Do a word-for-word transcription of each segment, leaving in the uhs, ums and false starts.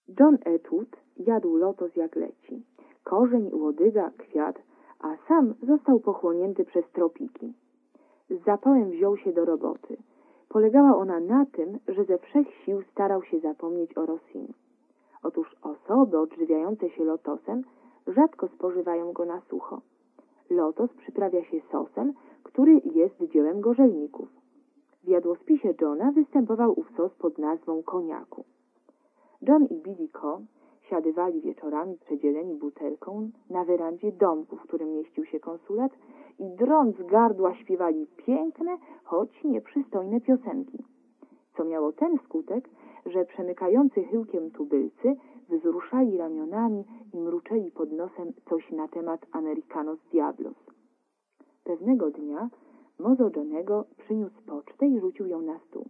John Atwood jadł lotos jak leci. Korzeń, łodyga, kwiat, a sam został pochłonięty przez tropiki. Z zapałem wziął się do roboty. Polegała ona na tym, że ze wszech sił starał się zapomnieć o Rosin. Otóż osoby odżywiające się lotosem rzadko spożywają go na sucho. Lotos przyprawia się sosem, który jest dziełem gorzelników. W jadłospisie Johna występował ów sos pod nazwą koniaku. John i Billy Coe siadywali wieczorami przedzieleni butelką na werandzie domku, w którym mieścił się konsulat i drąc gardła śpiewali piękne, choć nieprzystojne piosenki, co miało ten skutek, że przemykający chyłkiem tubylcy wzruszali ramionami i mruczeli pod nosem coś na temat Americanos Diablos. Pewnego dnia mozo Johnego przyniósł pocztę i rzucił ją na stół.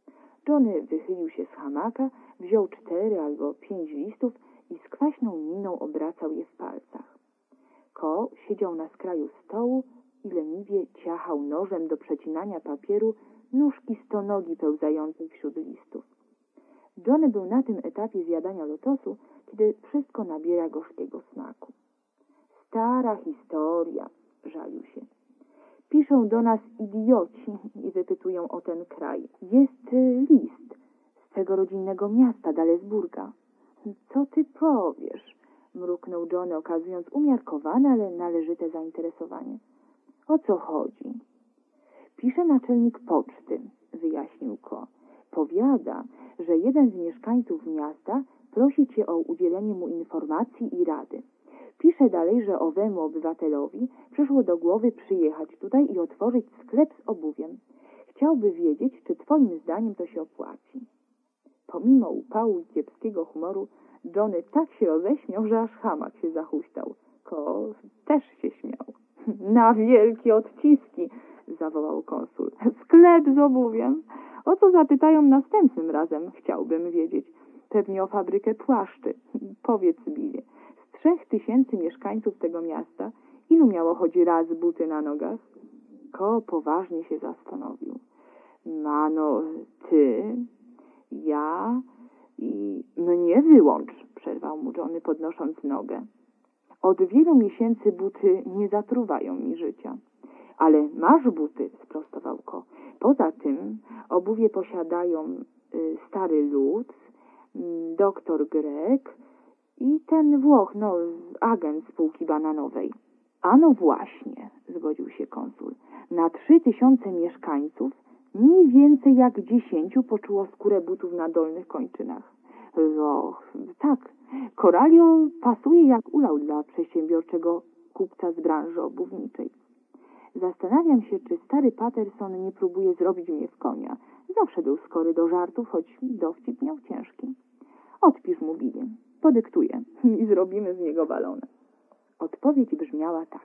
Johnny wychylił się z hamaka, wziął cztery albo pięć listów i z kwaśną miną obracał je w palcach. Coe siedział na skraju stołu i leniwie ciachał nożem do przecinania papieru nóżki stonogi pełzającej wśród listów. Johnny był na tym etapie zjadania lotosu, kiedy wszystko nabiera gorzkiego smaku. Stara historia, żalił się. Piszą do nas idioci i wypytują o ten kraj. Jest list z tego rodzinnego miasta, Dalesburga. Co ty powiesz? Mruknął Johnny, okazując umiarkowane, ale należyte zainteresowanie. O co chodzi? Pisze naczelnik poczty, wyjaśnił Coe. Powiada, że jeden z mieszkańców miasta prosi cię o udzielenie mu informacji i rady. Pisze dalej, że owemu obywatelowi przyszło do głowy przyjechać tutaj i otworzyć sklep z obuwiem. Chciałby wiedzieć, czy twoim zdaniem to się opłaci. Pomimo upału i kiepskiego humoru, Johnny tak się roześmiał, że aż hamak się zahuśtał. Coe też się śmiał. Na wielkie odciski, zawołał konsul. Sklep z obuwiem? O co zapytają następnym razem, chciałbym wiedzieć. Pewnie o fabrykę płaszczy. Powiedz, Billy, z trzech tysięcy mieszkańców tego miasta, ilu miało choć raz buty na nogach? Coe poważnie się zastanowił. Mano, ty, ja i mnie wyłącz, przerwał mu Johnny, podnosząc nogę. Od wielu miesięcy buty nie zatruwają mi życia. Ale masz buty, sprostował Coe. Poza tym obuwie posiadają y, stary Lutz, y, doktor Grek i ten Włoch, no, agent spółki bananowej. A no właśnie, zgodził się konsul. Na trzy tysiące mieszkańców mniej więcej jak dziesięciu poczuło skórę butów na dolnych kończynach. No, tak, Coralio pasuje jak ulał dla przedsiębiorczego kupca z branży obuwniczej. Zastanawiam się, czy stary Patterson nie próbuje zrobić mnie w konia. Zawsze był skory do żartów, choć dowcip miał ciężki. Odpisz mu, Billy, podyktuję i zrobimy z niego balona. Odpowiedź brzmiała tak.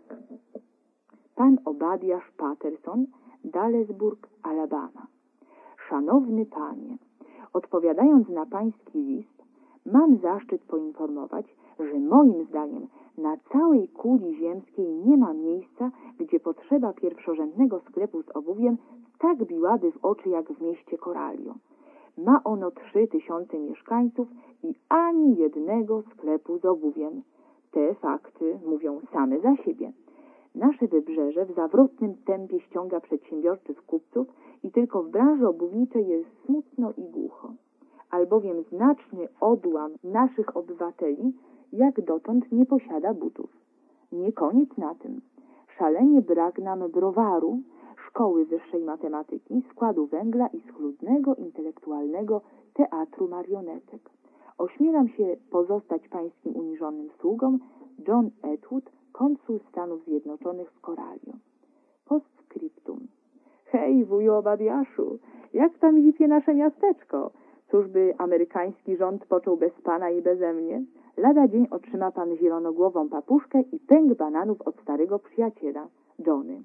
Pan Obadiasz Patterson, Dalesburg, Alabama. Szanowny panie, odpowiadając na pański list, mam zaszczyt poinformować, że moim zdaniem na całej kuli ziemskiej nie ma miejsca, gdzie potrzeba pierwszorzędnego sklepu z obuwiem tak biłaby w oczy jak w mieście Coralio. Ma ono trzy tysiące mieszkańców i ani jednego sklepu z obuwiem. Te fakty mówią same za siebie. Nasze wybrzeże w zawrotnym tempie ściąga przedsiębiorczych kupców i tylko w branży obuwniczej jest smutno i głucho. Albowiem znaczny odłam naszych obywateli jak dotąd nie posiada butów. Nie koniec na tym. Szalenie brak nam browaru, szkoły wyższej matematyki, składu węgla i schludnego, intelektualnego teatru marionetek. Ośmielam się pozostać pańskim uniżonym sługą, John Atwood, konsul Stanów Zjednoczonych w Coralio. Postscriptum. Hej, wuju Obadiaszu, jak tam zipie nasze miasteczko? Cóż by amerykański rząd począł bez pana i beze mnie? Lada dzień otrzyma pan zielonogłową papuszkę i pęk bananów od starego przyjaciela, Johnny.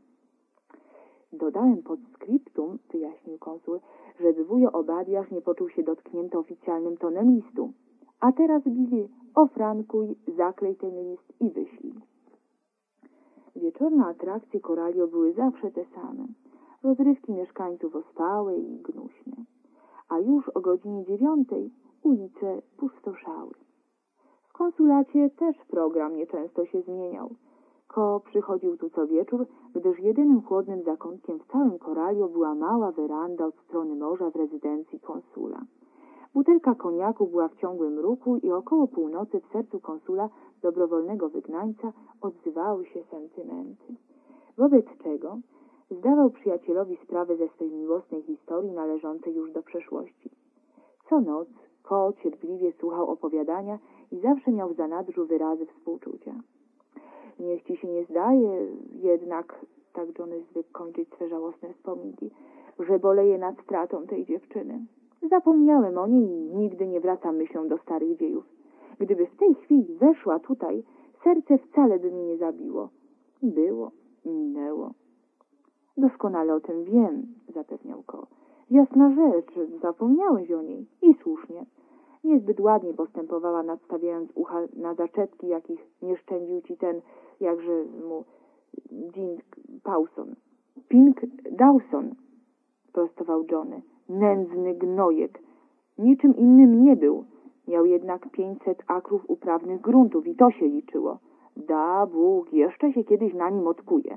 Dodałem pod skryptum, wyjaśnił konsul, żeby wujo Obadiasz nie poczuł się dotknięty oficjalnym tonem listu. A teraz, Billy, ofrankuj, zaklej ten list i wyślij. Wieczorne atrakcje Coralio były zawsze te same. Rozrywki mieszkańców ospałe i gnuśne. A już o godzinie dziewiątej ulice pustoszały. konsulacie też program nieczęsto się zmieniał. Ko przychodził tu co wieczór, gdyż jedynym chłodnym zakątkiem w całym Coralio była mała weranda od strony morza w rezydencji konsula. Butelka koniaku była w ciągłym ruchu i około północy w sercu konsula, dobrowolnego wygnańca, odzywały się sentymenty. Wobec czego zdawał przyjacielowi sprawę ze swej miłosnej historii należącej już do przeszłości. Co noc Ko cierpliwie słuchał opowiadania i zawsze miał w zanadrzu wyrazy współczucia. Niech ci się nie zdaje, jednak, tak Johnny zwykł kończyć swe żałosne wspominki, że boleję nad stratą tej dziewczyny. Zapomniałem o niej i nigdy nie wracam myślą do starych dziejów. Gdyby w tej chwili weszła tutaj, serce wcale by mi nie zabiło. Było, minęło. Doskonale o tym wiem, zapewniał Ko. Jasna rzecz, zapomniałeś o niej. I słusznie. Niezbyt ładnie postępowała, nadstawiając ucha na zaczepki, jakich nie szczędził ci ten, jakże mu, Dink Pawson. Pink Dawson, prostował Johnny. Nędzny gnojek. Niczym innym nie był. Miał jednak pięćset akrów uprawnych gruntów i to się liczyło. Da Bóg, jeszcze się kiedyś na nim odkuje.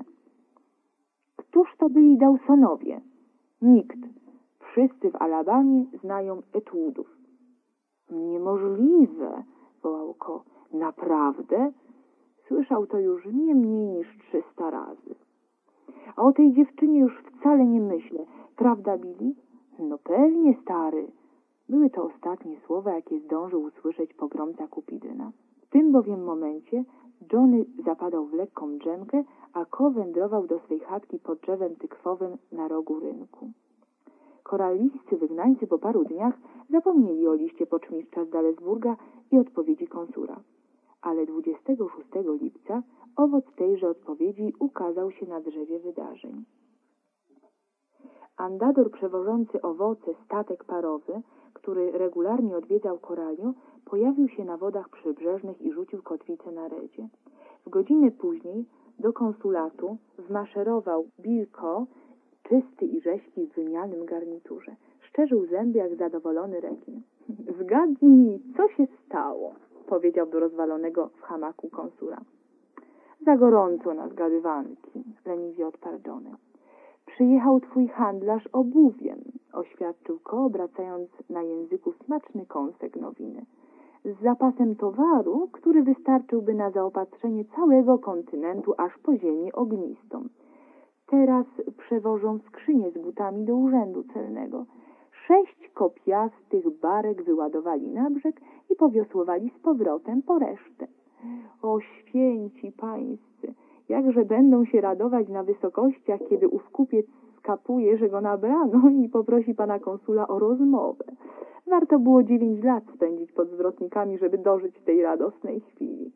Któż to byli Dawsonowie? Nikt. Wszyscy w Alabamie znają Etułów. Niemożliwe, wołał Ko. Naprawdę? Słyszał to już nie mniej niż trzysta razy. A o tej dziewczynie już wcale nie myślę. Prawda, Billy? No pewnie, stary. Były to ostatnie słowa, jakie zdążył usłyszeć pogromca Kupidyna. W tym bowiem momencie Johnny zapadał w lekką drzemkę, a Ko wędrował do swej chatki pod drzewem tykwowym na rogu rynku. Korallijscy wygnańcy po paru dniach zapomnieli o liście poczmistrza z Dalesburga i odpowiedzi konsula. Ale dwudziestego szóstego lipca owoc tejże odpowiedzi ukazał się na drzewie wydarzeń. Andador przewożący owoce statek parowy, który regularnie odwiedzał Coralio, pojawił się na wodach przybrzeżnych i rzucił kotwicę na redzie. W godzinę później do konsulatu wmaszerował Bill Ko, czysty i rześki w wymianym garniturze. Szczerzył zęby jak zadowolony rekin. Zgadnij, co się stało, powiedział do rozwalonego w hamaku konsula. Za gorąco na zgadywanki, leniwie odparł Johnny. Przyjechał twój handlarz obuwiem, oświadczył Ko, obracając na języku smaczny kąsek nowiny. Z zapasem towaru, który wystarczyłby na zaopatrzenie całego kontynentu aż po ziemię ognistą. Teraz przewożą skrzynię z butami do urzędu celnego. Sześć kopiastych barek wyładowali na brzeg i powiosłowali z powrotem po resztę. O święci pańscy, jakże będą się radować na wysokościach, kiedy ów kupiec skapuje, że go nabrano i poprosi pana konsula o rozmowę. Warto było dziewięć lat spędzić pod zwrotnikami, żeby dożyć tej radosnej chwili.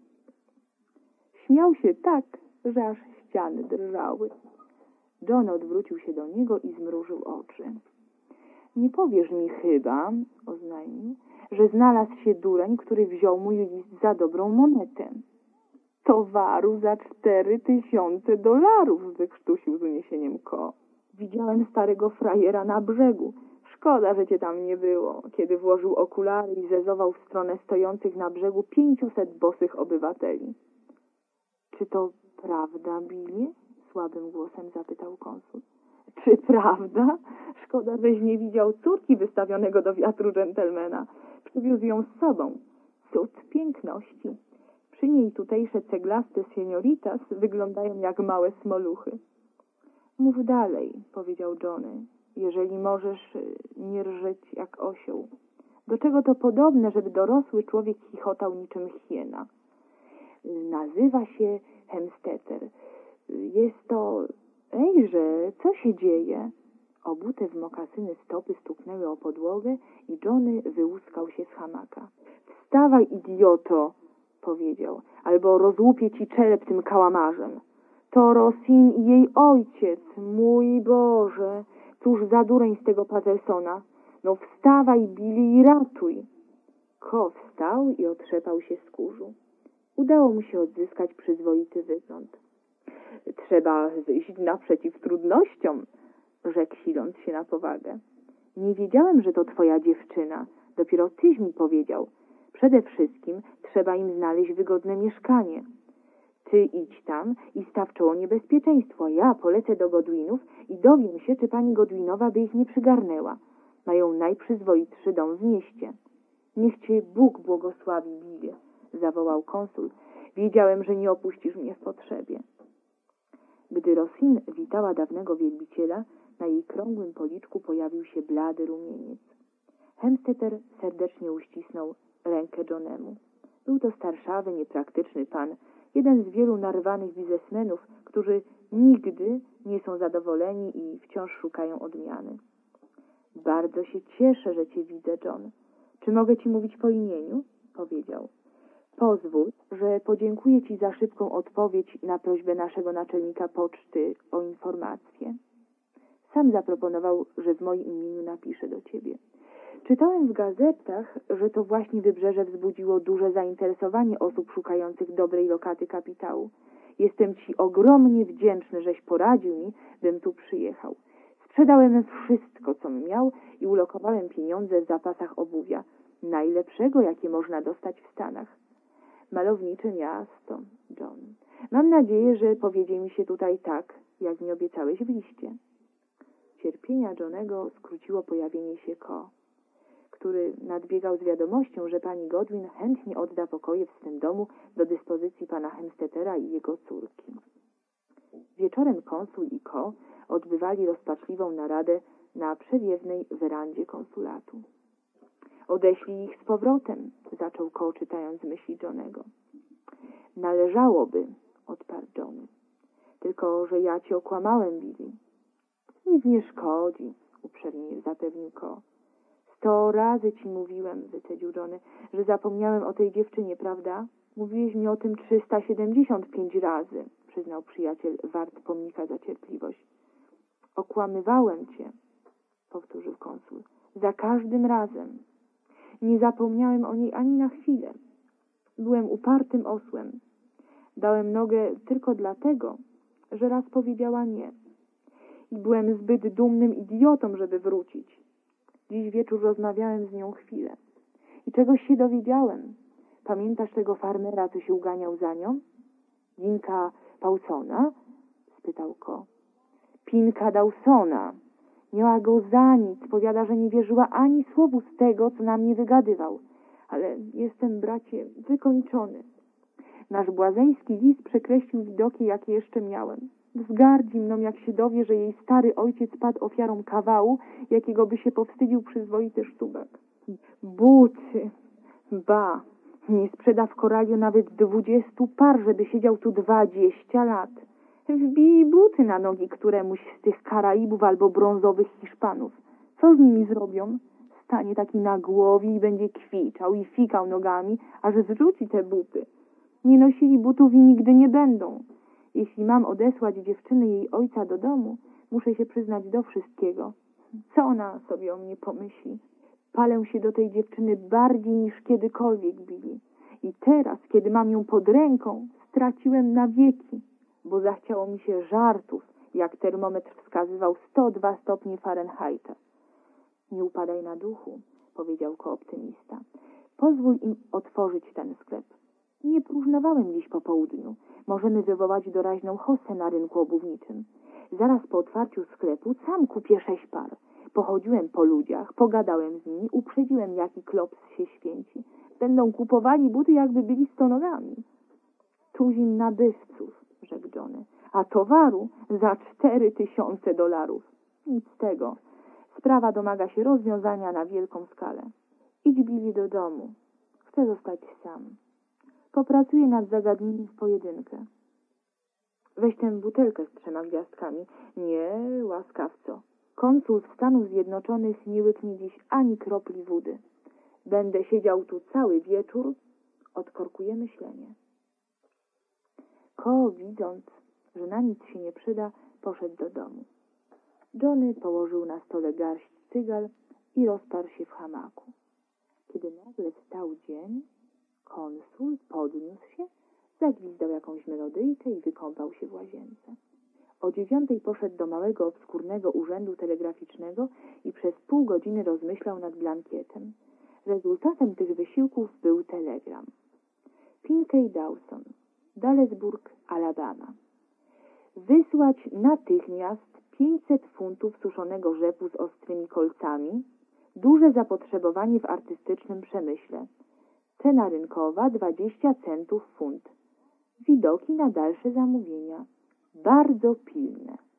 Śmiał się tak, że aż ściany drżały. John odwrócił się do niego i zmrużył oczy. Nie powiesz mi chyba, oznajmił, że znalazł się dureń, który wziął mój list za dobrą monetę. Towaru za cztery tysiące dolarów, wykrztusił z uniesieniem Ko. Widziałem starego frajera na brzegu. Szkoda, że cię tam nie było, kiedy włożył okulary i zezował w stronę stojących na brzegu pięciuset bosych obywateli. Czy to prawda, Billy? Słabym głosem zapytał konsul. Czy prawda? Szkoda, żeś nie widział córki wystawionego do wiatru dżentelmena. Przywiózł ją z sobą. Cud piękności. Przy niej tutejsze ceglaste senioritas wyglądają jak małe smoluchy. Mów dalej, powiedział Johnny, jeżeli możesz nie rżeć jak osioł. Do czego to podobne, żeby dorosły człowiek chichotał niczym hiena? Nazywa się Hemstetter. Jest to... Ejże, co się dzieje? Obute w mokasyny stopy stuknęły o podłogę i Johnny wyłuskał się z hamaka. Wstawaj, idioto, powiedział, albo rozłupię ci czerep tym kałamarzem. To Rosin i jej ojciec, mój Boże, cóż za dureń z tego Patersona. No wstawaj, Billy, i ratuj. Ko wstał i otrzepał się z kurzu. Udało mu się odzyskać przyzwoity wygląd. Trzeba wyjść naprzeciw trudnościom, rzekł, siląc się na powagę. Nie wiedziałem, że to twoja dziewczyna. Dopiero tyś mi powiedział. Przede wszystkim trzeba im znaleźć wygodne mieszkanie. Ty idź tam i staw czoło niebezpieczeństwu, a ja polecę do Godwinów i dowiem się, czy pani Godwinowa by ich nie przygarnęła. Mają najprzyzwoitszy dom w mieście. Niech cię Bóg błogosławi, Billie, zawołał konsul. Wiedziałem, że nie opuścisz mnie w potrzebie. Gdy Rosin witała dawnego wielbiciela, na jej krągłym policzku pojawił się blady rumieniec. Hemstetter serdecznie uścisnął rękę Johnemu. Był to starszawy, niepraktyczny pan, jeden z wielu narwanych biznesmenów, którzy nigdy nie są zadowoleni i wciąż szukają odmiany. Bardzo się cieszę, że cię widzę, John. Czy mogę ci mówić po imieniu? Powiedział. Pozwól, że podziękuję ci za szybką odpowiedź na prośbę naszego naczelnika poczty o informację. Sam zaproponował, że w moim imieniu napiszę do ciebie. Czytałem w gazetach, że to właśnie Wybrzeże wzbudziło duże zainteresowanie osób szukających dobrej lokaty kapitału. Jestem ci ogromnie wdzięczny, żeś poradził mi, bym tu przyjechał. Sprzedałem wszystko, co miał i ulokowałem pieniądze w zapasach obuwia, najlepszego, jakie można dostać w Stanach. Malownicze miasto, John. Mam nadzieję, że powiedzie mi się tutaj tak, jak mi obiecałeś w liście. Cierpienia Johnego skróciło pojawienie się Ko, który nadbiegał z wiadomością, że pani Godwin chętnie odda pokoje w swym domu do dyspozycji pana Hemstettera i jego córki. Wieczorem konsul i Ko odbywali rozpaczliwą naradę na przewiewnej werandzie konsulatu. Odeślij ich z powrotem, zaczął Ko, czytając myśli Johnego. Należałoby, odparł John. Tylko, że ja cię okłamałem, Billy. Nic nie szkodzi, uprzejmie zapewnił Ko. Sto razy ci mówiłem, wycedził Johnny, że zapomniałem o tej dziewczynie, prawda? Mówiłeś mi o tym trzysta siedemdziesiąt pięć razy, przyznał przyjaciel, wart pomnika za cierpliwość. Okłamywałem cię, powtórzył konsul, za każdym razem. Nie zapomniałem o niej ani na chwilę. Byłem upartym osłem. Dałem nogę tylko dlatego, że raz powiedziała nie. I byłem zbyt dumnym idiotą, żeby wrócić. Dziś wieczór rozmawiałem z nią chwilę. I czegoś się dowiedziałem. Pamiętasz tego farmera, co się uganiał za nią? Dinka Paulsona? Spytał Ko. Pinka Dawsona. Miała go za nic. Powiada, że nie wierzyła ani słowu z tego, co na mnie wygadywał. Ale jestem, bracie, wykończony. Nasz błazeński lis przekreślił widoki, jakie jeszcze miałem. Wzgardzi mną, jak się dowie, że jej stary ojciec padł ofiarą kawału, jakiego by się powstydził przyzwoity sztubek. Buty! Ba! Nie sprzeda w Koraliu nawet dwudziestu par, żeby siedział tu dwadzieścia lat. Wbij buty na nogi któremuś z tych Karaibów albo brązowych Hiszpanów. Co z nimi zrobią? Stanie taki na głowie i będzie kwiczał i fikał nogami, aż zrzuci te buty. Nie nosili butów i nigdy nie będą. Jeśli mam odesłać dziewczyny jej ojca do domu, muszę się przyznać do wszystkiego. Co ona sobie o mnie pomyśli? Palę się do tej dziewczyny bardziej niż kiedykolwiek, Billy. I teraz, kiedy mam ją pod ręką, straciłem na wieki, bo zachciało mi się żartów, jak termometr wskazywał sto dwa stopnie Fahrenheita. Nie upadaj na duchu, powiedział kooptymista. Pozwól im otworzyć ten sklep. Nie próżnowałem dziś po południu. Możemy wywołać doraźną hostę na rynku obuwniczym. Zaraz po otwarciu sklepu sam kupię sześć par. Pochodziłem po ludziach, pogadałem z nimi, uprzedziłem, jaki klops się święci. Będą kupowali buty, jakby byli stonogami. Tuzin nabywców, rzekł Johnny, a towaru za cztery tysiące dolarów. Nic z tego. Sprawa domaga się rozwiązania na wielką skalę. Idź, Billy, do domu. Chcę zostać sam. Popracuję nad zagadnieniem w pojedynkę. Weź tę butelkę z trzema gwiazdkami. Nie, łaskawco. Konsul Stanów Zjednoczonych nie łyknie dziś ani kropli wody. Będę siedział tu cały wieczór. Odkorkuję myślenie. Ko, widząc, że na nic się nie przyda, poszedł do domu. Johnny położył na stole garść cygal i rozparł się w hamaku. Kiedy nagle wstał dzień, konsul podniósł się, zagwizdał jakąś melodyjkę i wykąpał się w łazience. O dziewiątej poszedł do małego, obskurnego urzędu telegraficznego i przez pół godziny rozmyślał nad blankietem. Rezultatem tych wysiłków był ten gram. Pinkey Dawson, Dallesburg, Alabama. Wysłać natychmiast pięćset funtów suszonego rzepu z ostrymi kolcami. Duże zapotrzebowanie w artystycznym przemyśle. Cena rynkowa dwadzieścia centów funt. Widoki na dalsze zamówienia. Bardzo pilne.